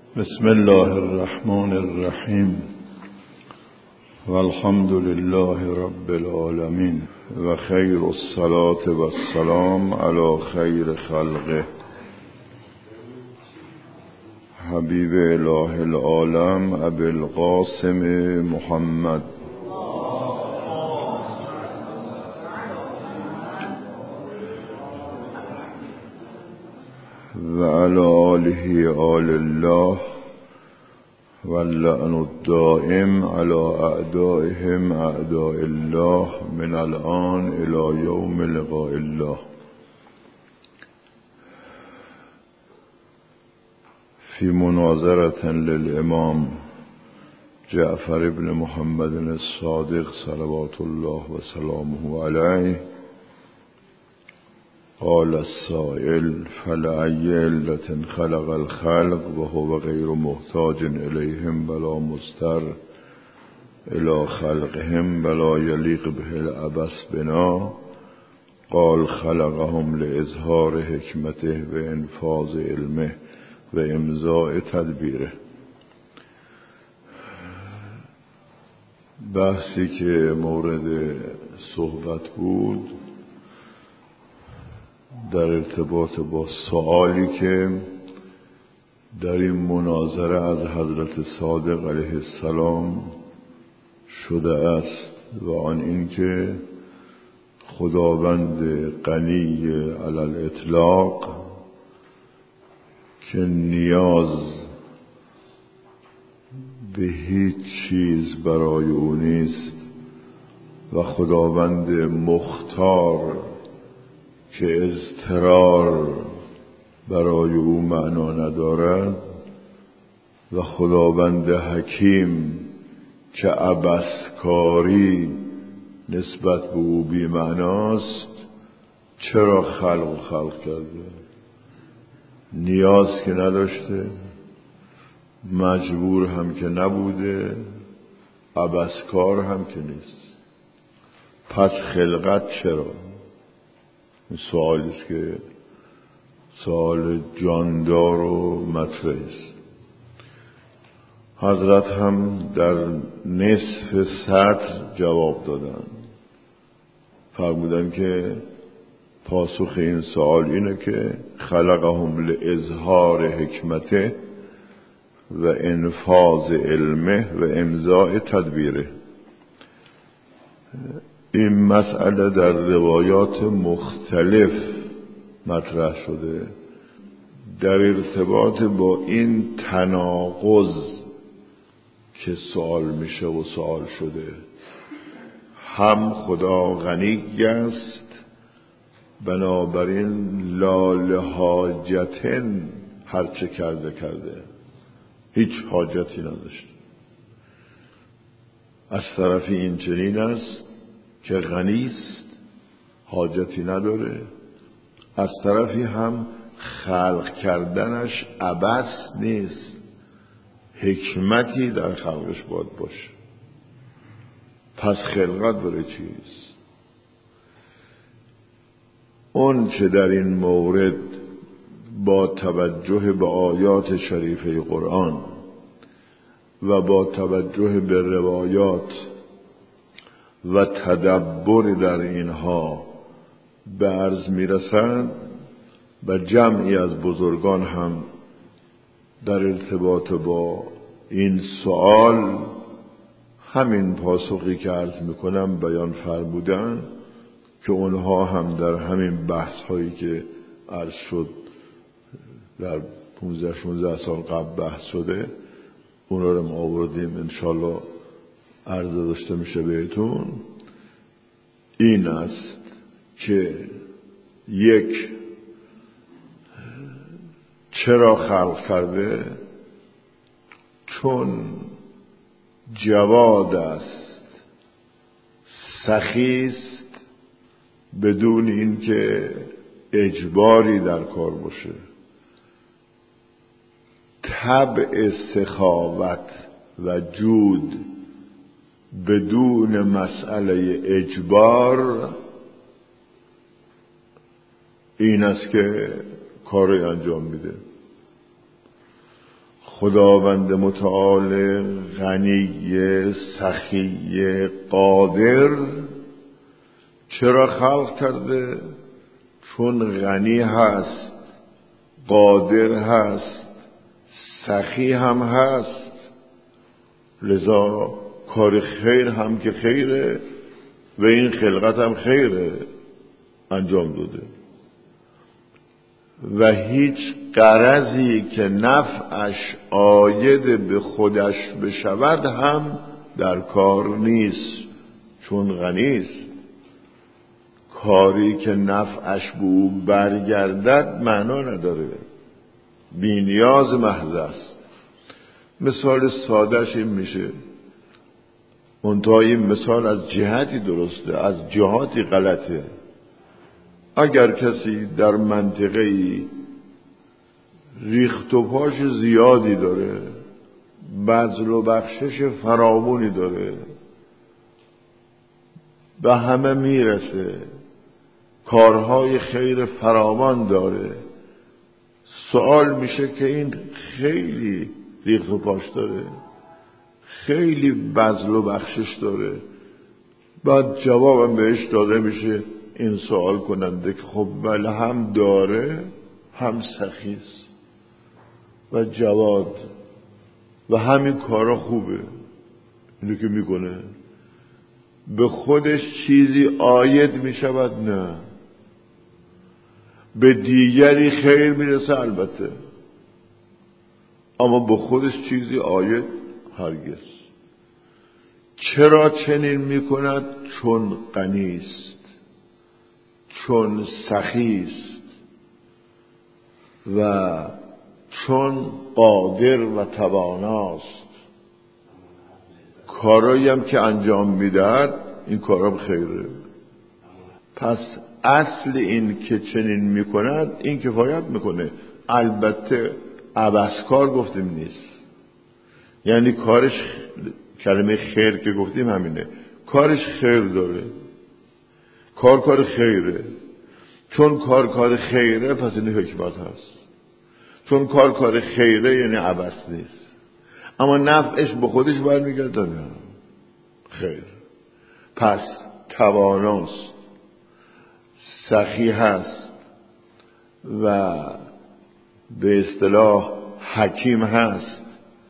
بسم الله الرحمن الرحیم والحمد لله رب العالمین و خیر الصلاة و السلام علی خیر خلقه حبیب اله العالم ابی القاسم محمد و علی آله آل الله واللعن الدائم على اعدائهم اعداء الله من الآن الى یوم لقاء الله. في مناظرة للإمام جعفر بن محمد الصادق صلوات الله وسلامه عليه قال السائل فلأي علة خلق الخلق وهو غير محتاج إليهم ولا مضطر إلى خلقهم ولا يليق به العبث بنا قال خلقهم لإظهار حكمته وإنفاذ علمه وإمضاء تدبیره. بحثی که مورد صحبت بود در ارتباط با سوالی که در این مناظره از حضرت صادق علیه السلام شده است و آن این که خداوند غنی علی الاطلاق که نیاز به هیچ چیز برای او نیست و خداوند مختار که اضطرار برای او معنا ندارد و خداوند حکیم که عبثکاری نسبت به او بی معناست، چرا خلق کرده؟ نیاز که نداشته، مجبور هم که نبوده، عبثکار هم که نیست، پس خلقت چرا؟ این سوالی است که سوال جاندار و مطرح است. حضرت هم در نصف سطر جواب دادن، فرمودن که پاسخ این سوال اینه که خلقهم لاظهار حکمته و انفاذ علمه و امضاء تدبیره. این مسئله در روایات مختلف مطرح شده در ارتباط با این تناقض که سوال میشه و سوال شده. هم خدا غنی است، بنابراین لا لحاجتن هرچه کرده هیچ حاجتی نداشت. از طرفی این چنین است که غنیست، حاجتی نداره. از طرفی هم خلق کردنش عبث نیست، حکمتی در خلقش باید باشه. پس خلقت برای چیست؟ اون چه در این مورد با توجه به آیات شریفه قرآن و با توجه به روایات و تدبر در اینها به عرض میرسند و جمعی از بزرگان هم در ارتباط با این سوال همین پاسخی که عرض میکنم بیان فرمودن که اونها هم در همین بحث هایی که عرض شد در 15-16 سال قبل بحث شده اونا رو ما آوردیم، انشالله عرض داشته میشه بهتون. این است که یک، چرا خلق کرده؟ چون جواد است، سخی است، بدون اینکه اجباری در کار باشه. طبع سخاوت و جود بدون مسئله اجبار این است که کاری انجام میده. خداوند متعال غنی سخی قادر چرا خلق کرده؟ چون غنی هست، قادر هست، سخی هم هست، لذا کار خیر هم که خیره و این خلقت هم خیره انجام داده و هیچ غرضی که نفعش عاید به خودش بشود هم در کار نیست، چون غنیست. کاری که نفعش به او برگردد معنا نداره، بی نیاز محض است. مثال سادهش این میشه، منتها این مثال از جهتی درسته، از جهاتی غلطه. اگر کسی در منطقه‌ای ریخت و پاش زیادی داره، بذل و بخشش فراوانی داره، به همه میرسه، کارهای خیر فراوان داره، سوال میشه که این خیلی ریخت و پاش داره، خیلی بذل و بخشش داره. بعد جوابم بهش داده میشه این سوال کننده که خب بله هم داره هم سخیست و جواد و همین کارا خوبه، اینو که میکنه به خودش چیزی عاید میشود؟ نه. به دیگری خیر میرسه البته، اما به خودش چیزی عاید هرگز. چرا چنین میکند؟ چون غنیست، چون سخیست و چون قادر و تواناست. کارایی هم که انجام میدهد این کارا خیره. پس اصل این که چنین میکند این کفایت میکنه. البته عبثکار گفتیم نیست، یعنی کارش، کلمه خیر که گفتیم همینه، کارش خیر داره، کار خیره. چون کار خیره پس این حکمت هست، چون کار خیره یعنی عبث نیست، اما نفعش به خودش برمیگرده نه خیر. پس تواناست، سخی هست و به اصطلاح حکیم هست،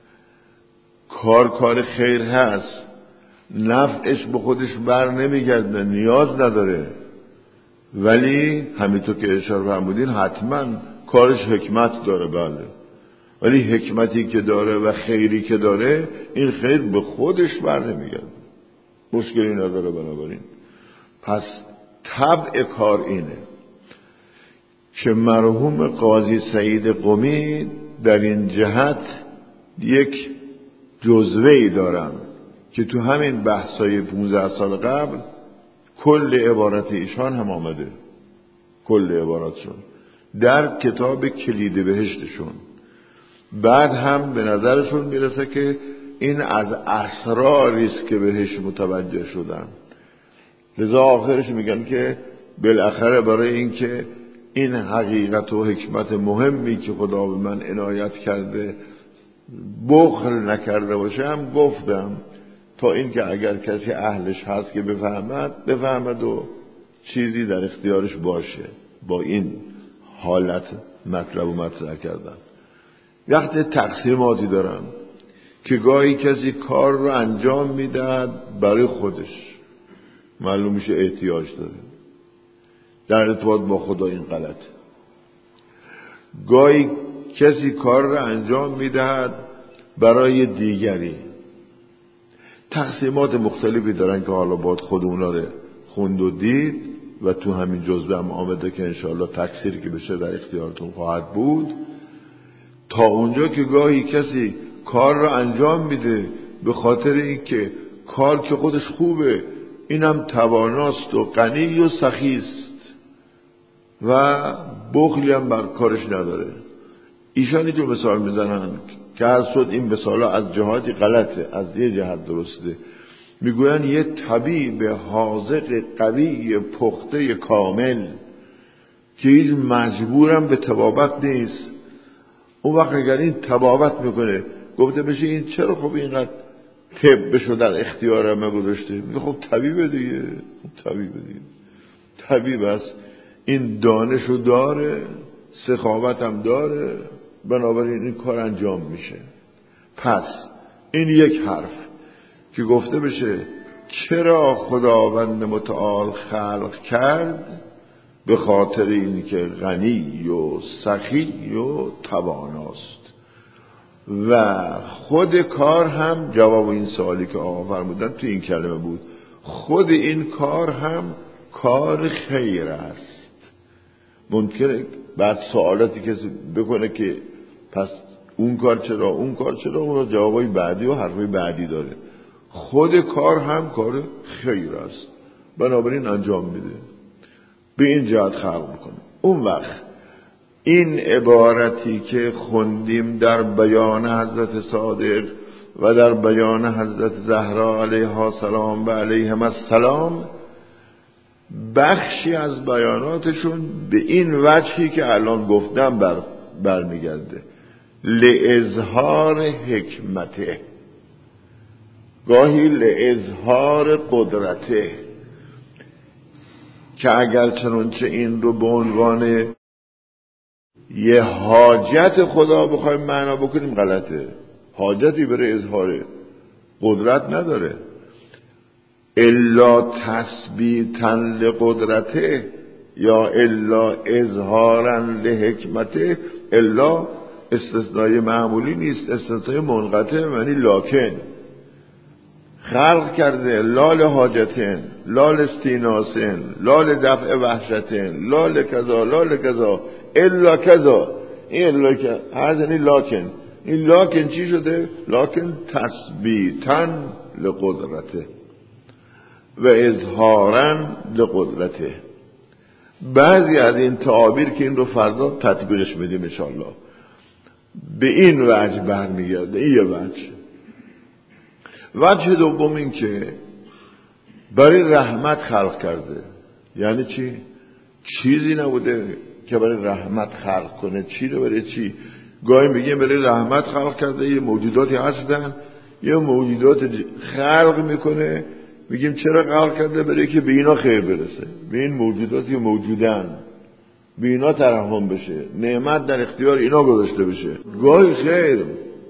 کار خیر هست، نفعش به خودش بر نمیگرده، نیاز نداره، ولی همینطور که اشاره فرمودین حتما کارش حکمت داره، بله، ولی حکمتی که داره و خیری که داره این خیر به خودش بر نمیگرده، مشکلی نداره. بنابراین پس طبع کار اینه که مرحوم قاضی سعید قمی در این جهت یک جزوه‌ای دارن که تو همین بحثای 15 سال قبل کل عبارت ایشان هم آمده، کل عباراتشون در کتاب کلید بهشتشون. بعد هم به نظرشون میرسه که این از اسراری است که بهش متوجه شدن، لذا آخرش میگن که بالاخره برای این که این حقیقت و حکمت مهمی که خدا به من عنایت کرده بخل نکرده باشم گفتم، تا این که اگر کسی اهلش هست که بفهمد و چیزی در اختیارش باشه. با این حالت مطلب و مطرح کردن. وقت تقسیماتی دارن که گاهی کسی کار رو انجام میدهد برای خودش، معلوم میشه احتیاج داره، در ارتباط با خدا این غلط. گاهی کسی کار رو انجام میدهد برای دیگری. تقسیمات مختلفی دارن که حالا باید خود اونا رو خوند و دید و تو همین جزوه هم آمده که انشاءالله تکثیر که بشه در اختیارتون خواهد بود. تا اونجا که گاهی کسی کار رو انجام میده به خاطر این که کار که خودش خوبه، اینم تواناست و غنی و سخیست و بخلی هم بر کارش نداره. ایشان اینجور مثال میزنن که هر شد این مثالا از جهاتی غلطه، از یه جهت درسته. میگوین یه طبیب حاذق قوی پخته کامل که هیچ مجبورم به طبابت نیست، اون وقت اگر این تبابت میکنه گفته بشه این چرا خب اینقدر طبشو در اختیار ما گذاشته، میگه خب طبیبه دیگه، طبیب است، این دانشو داره، سخاوت هم داره، بنابراین این کار انجام میشه. پس این یک حرف که گفته بشه چرا خداوند متعال خلق کرد، به خاطر این که غنی و سخی و تواناست. و خود کار هم، جواب این سوالی که آقا فرمودن تو این کلمه بود، خود این کار هم کار خیر است. ممکنه بعد سوالاتی کسی بکنه که پس اون کار چرا، اون جوابای بعدی و حرفای بعدی داره. خود کار هم کار خیر است، بنابراین انجام میده، به این جهت خلق میکنه. اون وقت این عبارتی که خوندیم در بیان حضرت صادق و در بیان حضرت زهرا علیها السلام و علیهم السلام، بخشی از بیاناتشون به این وجهی که الان گفتم برمیگرده، لإظهار حکمته، گاهی لإظهار قدرته، که اگر چنانچه این رو به عنوان یه حاجت خدا بخوایم معنا بکنیم غلطه. حاجتی برای اظهار قدرت نداره. الا تثبیتا لقدرته یا الا اظهارا لحکمته، الا استثنای معمولی نیست، استثنای منقطع، یعنی لاکن. خلق کرده لا لحاجتن، لا لاستیناسن، لا لدفع وحشتن، لا لکذا، لا لکذا، الا کذا. این الا که هر یعنی لاکن. این لاکن چی شده؟ لاکن تثبیتا لقدرته و اظهارا لقدرته. بعضی از این تعابیر که این رو فردا تطبیقش میدیم انشاءالله، به این وجه برمیگرده. این یه وجه دوم این که برای رحمت خلق کرده. یعنی چی؟ چیزی نبوده که برای رحمت خلق کنه. چی رو برای چی؟ گاهی میگیم برای رحمت خلق کرده، یه موجوداتی هستن، یه موجودات خلق میکنه، میگیم چرا خلق کرده؟ برای که به اینا خیر برسه، به این موجوداتی موجودن، به اینا ترحم بشه، نعمت در اختیار اینا گذاشته بشه. گاهی خیر،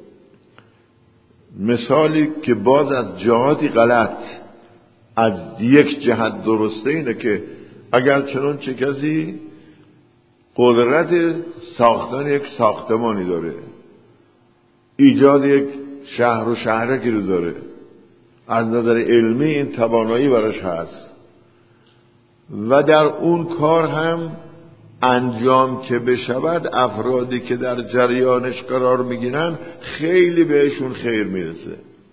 مثالی که باز از جهاتی غلط، از یک جهت درسته، اینه که اگر چنانچه کسی قدرت ساختن یک ساختمانی داره، ایجاد یک شهر و شهرکی رو داره، از نظر علمی این توانایی براش هست و در اون کار هم انجام که بشود، افرادی که در جریانش قرار میگیرن خیلی بهشون خیر میرسه،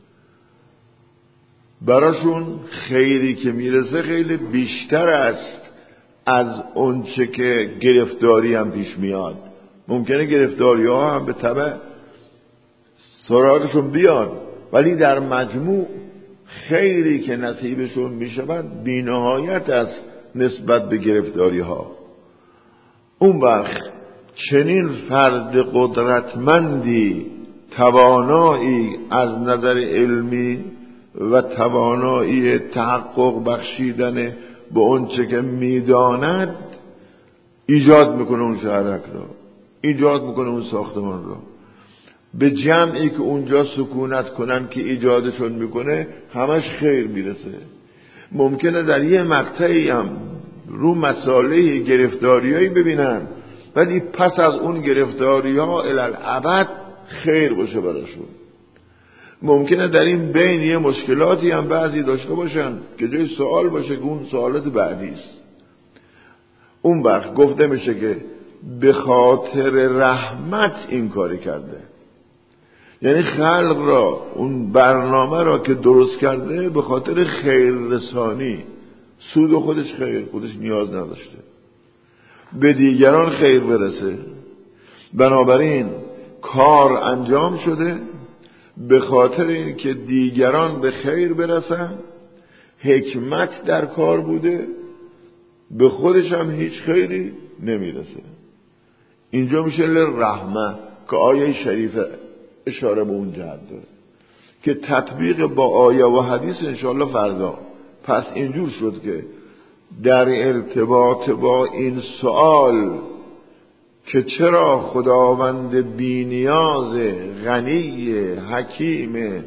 براشون خیری که میرسه خیلی بیشتر است از اون چه که گرفتاری هم پیش میاد. ممکنه گرفتاری ها هم به تبع سراغشون بیاد، ولی در مجموع خیری که نصیبشون میشود بی‌نهایت است نسبت به گرفتاری ها. اون وقت چنین فرد قدرتمندی، توانایی از نظر علمی و توانایی تحقق بخشیدن به اون چه که میداند، ایجاد میکنه اون شهرک را، ایجاد میکنه اون ساختمان را. به جمعی که اونجا سکونت کنن که ایجادشون میکنه همش خیر میرسه. ممکنه در یه مقطعی هم رو مسئله گرفتاریایی ببینن، ولی پس از اون گرفتاری ها الالعبد خیر باشه براشون. ممکنه در این بین یه مشکلاتی هم بعضی داشته باشن که جای سوال باشه که اون سوالات بعدی است. اون وقت گفته میشه که به خاطر رحمت این کاری کرده. یعنی خلق را، اون برنامه را که درست کرده به خاطر خیر رسانی، سود خودش خیر، خودش نیاز نداشته، به دیگران خیر برسه. بنابراین کار انجام شده به خاطر این که دیگران به خیر برسن. حکمت در کار بوده، به خودش هم هیچ خیری نمیرسه. اینجا میشه لرحمه، که آیه شریفه اشاره به اون جهت داره که تطبیق با آیه و حدیث انشاءالله فردا. پس اینجور شد که در ارتباط با این سوال که چرا خداوند بی‌نیاز، غنی، حکیم،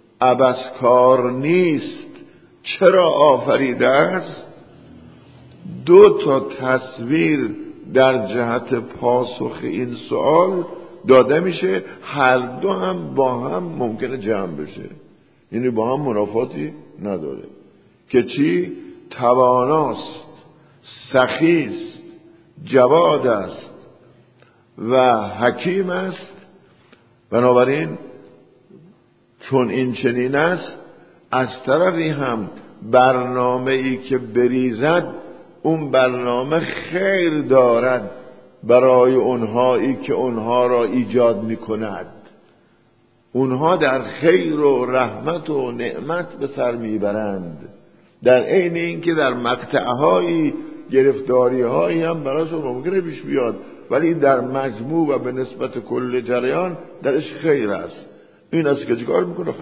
عبثکار نیست، چرا آفریده است، دو تا تصویر در جهت پاسخ این سوال داده میشه. هر دو هم با هم ممکنه جمع بشه، یعنی با هم منافاتی نداره. که چی؟ تواناست، سخیست، جواد است و حکیم است. بنابراین چون این چنین است، از طرفی هم برنامه ای که بریزد اون برنامه خیر دارد برای اونهایی که اونها را ایجاد میکند. اونها در خیر و رحمت و نعمت به سر میبرند، در عین اینکه در مقطعهایی گرفتاری‌هایی هم براشون ممکنه پیش بیاد، ولی در مجموع و به نسبت کل جریان درش خیر است. این است که چیکار میکنه؟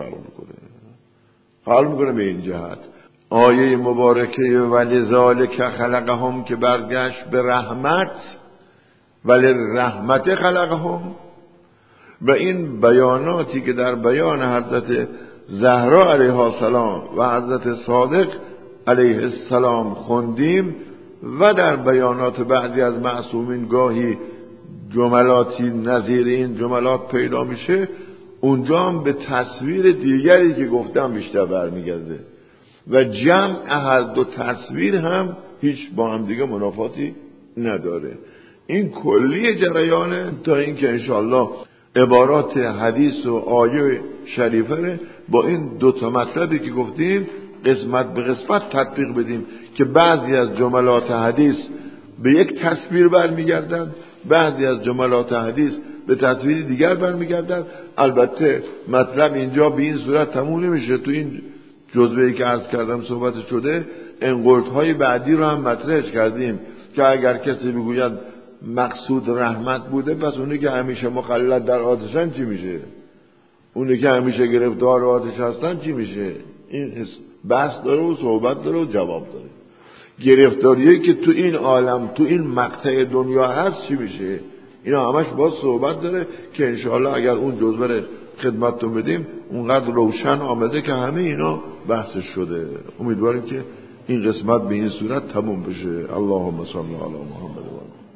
خلق میکنه به این جهت. آیه مبارکه ولذالک خلقهم که برگشت به رحمت، ولی رحمت خلقهم، و این بیاناتی که در بیان حضرت زهرا علیها السلام و حضرت صادق علیه السلام خوندیم و در بیانات بعضی از معصومین گاهی جملاتی نظیر این جملات پیدا میشه، اونجا هم به تصویر دیگری که گفتم بیشتر برمیگرده و جمع هر دو تصویر هم هیچ با هم دیگه منافاتی نداره. این کلی جریانه تا اینکه انشاءالله عبارات حدیث و آیه شریفه با این دو تا مطلبی که گفتیم قسمت به قسمت تطبیق بدیم که بعضی از جملات حدیث به یک تصویر برمیگردند، بعضی از جملات حدیث به تصویر دیگر برمیگردند. البته مطلب اینجا به این صورت تموم نمیشه. تو این جزوه‌ای که عرض کردم صحبت شده، انقلت‌های بعدی رو هم مطرحش کردیم که اگر کسی بگوید مقصود رحمت بوده، پس اونی که همیشه مخلد در آتشن چی میشه؟ اونی که همیشه گرفتار آتش هستن چی میشه؟ این بحث داره و صحبت داره و جواب داره. گرفتاریایی که تو این عالم، تو این مقطع دنیا هست چی میشه؟ اینا همش باز صحبت داره که انشاءالله اگر اون جزوه رو خدمتتون بدیم اونقدر روشن آمده که همه اینا بحثش شده. امیدواریم که این قسمت به این صورت تموم بشه. اللهم صل علی محمد و